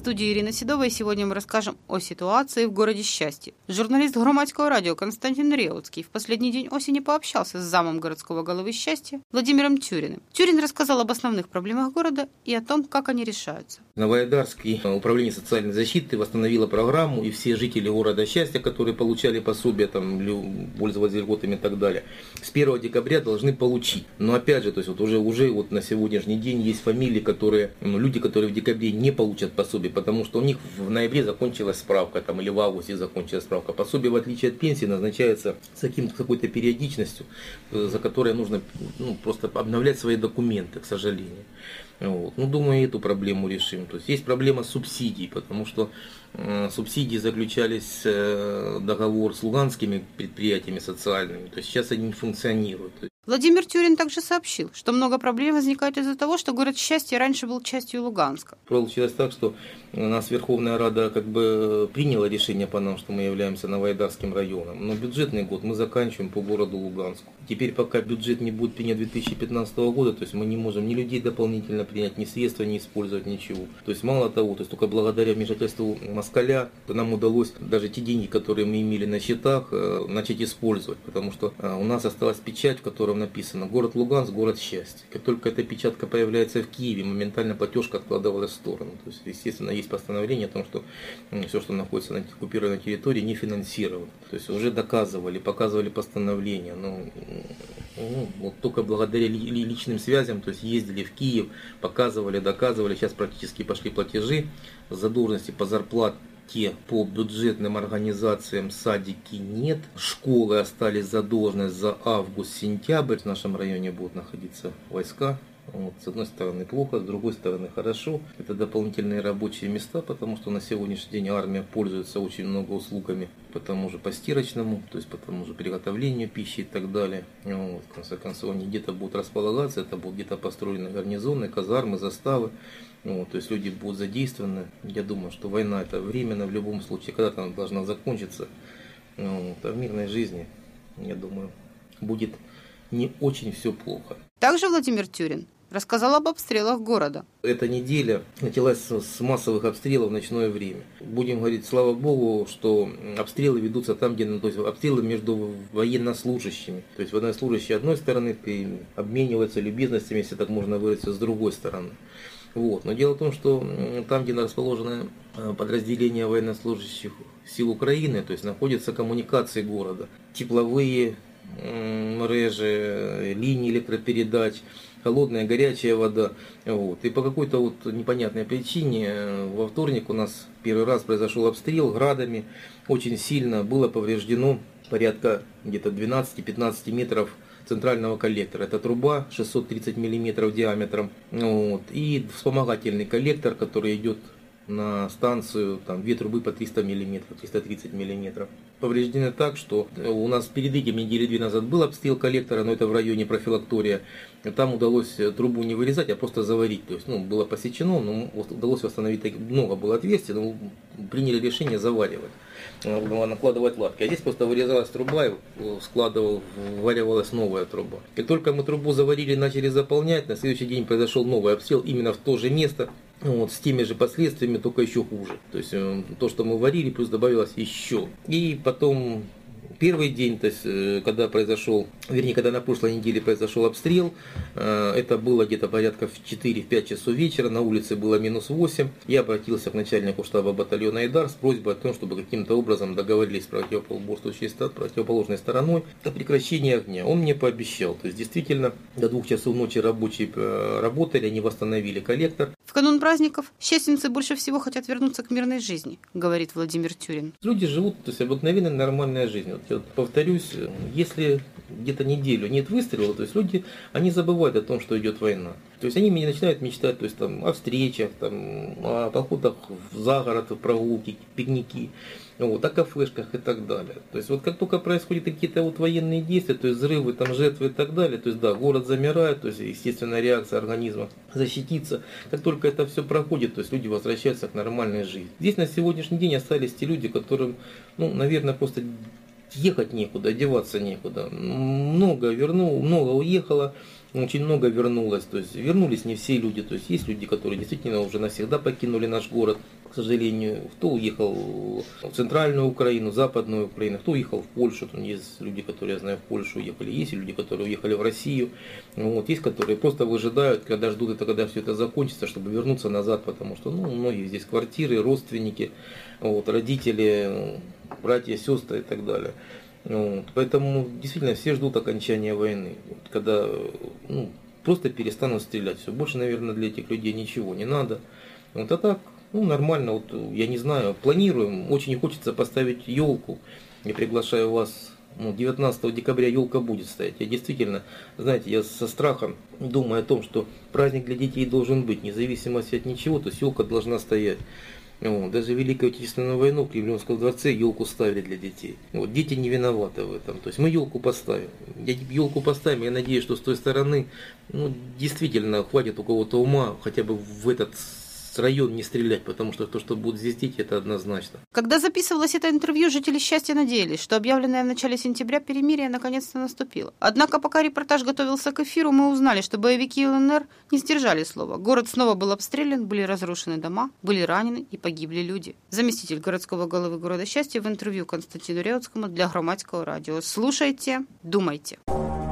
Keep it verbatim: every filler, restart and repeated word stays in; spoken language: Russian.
студії Ірина Сідова, і сьогодні ми розкажемо о ситуации в городе Счастье. Журналист Громадского радио Константин Реутский в последний день осени пообщался с замом городского головы Счастья Владимиром Тюриным. Тюрин рассказал об основных проблемах города и о том, как они решаются. Новоайдарский управление социальной защиты восстановило программу, и все жители города Счастья, которые получали пособия, там, пользовались льготами и так далее, с первого декабря должны получить. Но опять же, то есть вот уже, уже вот на сегодняшний день есть фамилии, которые, ну, люди, которые в декабре не получат пособие, потому что у них в ноябре закончилась справка, там, или в августе закончилась справка. Пособие, в отличие от пенсии, назначается с какой-то периодичностью, за которой нужно, ну, просто обновлять свои документы, к сожалению. Вот. Ну, думаю, эту проблему решим. То есть есть проблема субсидий, потому что э, субсидии заключались, э, договор с луганскими предприятиями социальными, то есть сейчас они не функционируют. Владимир Тюрин также сообщил, что много проблем возникает из-за того, что город Счастье раньше был частью Луганска. Получилось так, что у нас Верховная Рада как бы приняла решение по нам, что мы являемся Новоайдарским районом, но бюджетный год мы заканчиваем по городу Луганску. Теперь пока бюджет не будет принят две тысячи пятнадцатого года, то есть мы не можем ни людей дополнительно принять, ни средства не использовать, ничего. То есть мало того, то есть только благодаря вмешательству москаля нам удалось даже те деньги, которые мы имели на счетах, начать использовать, потому что у нас осталась печать, в которой написано «Город Луганск, город счастья». Как только эта печатка появляется в Киеве, моментально платежка откладывалась в сторону. То есть, естественно, есть постановление о том, что все, что находится на оккупированной территории, не финансировано. То есть уже доказывали, показывали постановление. Но ну, вот только благодаря личным связям, то есть ездили в Киев, показывали, доказывали. Сейчас практически пошли платежи, задолженности по зарплате по бюджетным организациям садики нет. Школы остались задолженность за август-сентябрь. В нашем районе будут находиться войска. Вот, с одной стороны плохо, с другой стороны хорошо. Это дополнительные рабочие места, потому что на сегодняшний день армия пользуется очень много услугами по тому же постирочному, то есть по тому же приготовлению пищи и так далее. Вот, в конце концов, они где-то будут располагаться, это будут где-то построены гарнизоны, казармы, заставы. Вот, то есть люди будут задействованы. Я думаю, что война это временно в любом случае, когда-то она должна закончиться. Вот, а в мирной жизни, я думаю, будет не очень все плохо. Также Владимир Тюрин рассказал об обстрелах города. Эта неделя началась с массовых обстрелов в ночное время. Будем говорить, слава богу, что обстрелы ведутся там, где, то есть обстрелы между военнослужащими. То есть военнослужащие одной стороны обмениваются любезностями, если так можно выразиться, с другой стороны. Вот. Но дело в том, что там, где расположено подразделение военнослужащих сил Украины, то есть находятся коммуникации города, тепловые мрежи, линии электропередач, холодная, горячая вода. Вот. И по какой-то вот непонятной причине во вторник у нас первый раз произошел обстрел градами, очень сильно было повреждено порядка где-то двенадцать-пятнадцать метров центрального коллектора. Это труба шестьсот тридцать миллиметров диаметром, вот, и вспомогательный коллектор, который идет на станцию, там две трубы по триста миллиметров, триста тридцать миллиметров. Повреждены так, что у нас перед этим недели две назад был обстрел коллектора, но это в районе профилактория. Там удалось трубу не вырезать, а просто заварить. То есть, ну, было посечено, но удалось восстановить, много было отверстий, но приняли решение заваривать, накладывать латки. А здесь просто вырезалась труба и складывал, вваривалась новая труба. Как только мы трубу заварили и начали заполнять, на следующий день произошел новый обстрел именно в то же место. Вот, с теми же последствиями, только еще хуже. То есть то, что мы варили, плюс добавилось еще. И потом первый день, то есть когда произошел, вернее, когда на прошлой неделе произошел обстрел, это было где-то порядка в четыре-пять часов вечера, на улице было минус восемь. Я обратился к начальнику штаба батальона Айдар с просьбой о том, чтобы каким-то образом договорились с противоборствующей, противоположной стороной о прекращении огня. Он мне пообещал. То есть действительно до двух часов ночи рабочие работали, они восстановили коллектор. В канун праздников счастьинцы больше всего хотят вернуться к мирной жизни, говорит Владимир Тюрин. Люди живут, то есть обыкновенной нормальной жизнью. Вот, повторюсь, если где-то неделю нет выстрела, то есть люди, они забывают о том, что идет война. То есть они начинают мечтать, то есть, там, о встречах, там, о походах в загород, прогулки, пикники, вот, о кафешках и так далее. То есть вот как только происходят какие-то вот военные действия, то есть взрывы, там, жертвы и так далее, то есть да, город замирает, то есть естественная реакция организма защититься. Как только это все проходит, то есть люди возвращаются к нормальной жизни. Здесь на сегодняшний день остались те люди, которым, ну, наверное, просто ехать некуда, одеваться некуда. Много вернул, много уехало. очень много вернулось. То есть вернулись не все люди. То есть есть люди, которые действительно уже навсегда покинули наш город. К сожалению, кто уехал в центральную Украину, западную Украину, кто уехал в Польшу. Там есть люди, которые, я знаю, в Польшу уехали. Есть люди, которые уехали в Россию. Вот. Есть, которые просто выжидают, когда ждут это, когда все это закончится, чтобы вернуться назад. Потому что ну, у многих здесь квартиры, родственники, вот, родители, братья, сестры и так далее. Вот. Поэтому действительно все ждут окончания войны, когда ну, просто перестанут стрелять. Все больше, наверное, для этих людей ничего не надо. Вот, а так, ну нормально, вот, я не знаю, планируем. Очень хочется поставить елку. Я приглашаю вас. Ну, девятнадцатого декабря елка будет стоять. Я действительно, знаете, я со страхом думаю о том, что праздник для детей должен быть, вне зависимости от ничего, то есть елка должна стоять. Вот. Даже в Великую Отечественную войну в Кремлевском дворце елку ставили для детей. Вот. Дети не виноваты в этом. То есть мы елку поставим. Елку поставим, я надеюсь, что с той стороны ну, действительно хватит у кого-то ума хотя бы в этот район не стрелять, потому что то, что будут здесь дети, это однозначно. Когда записывалось это интервью, жители Счастья надеялись, что объявленное в начале сентября перемирие наконец-то наступило. Однако, пока репортаж готовился к эфиру, мы узнали, что боевики ЛНР не сдержали слова. Город снова был обстрелян, были разрушены дома, были ранены и погибли люди. Заместитель городского головы города Счастья в интервью Константину Реутскому для Громадского радио. Слушайте, думайте.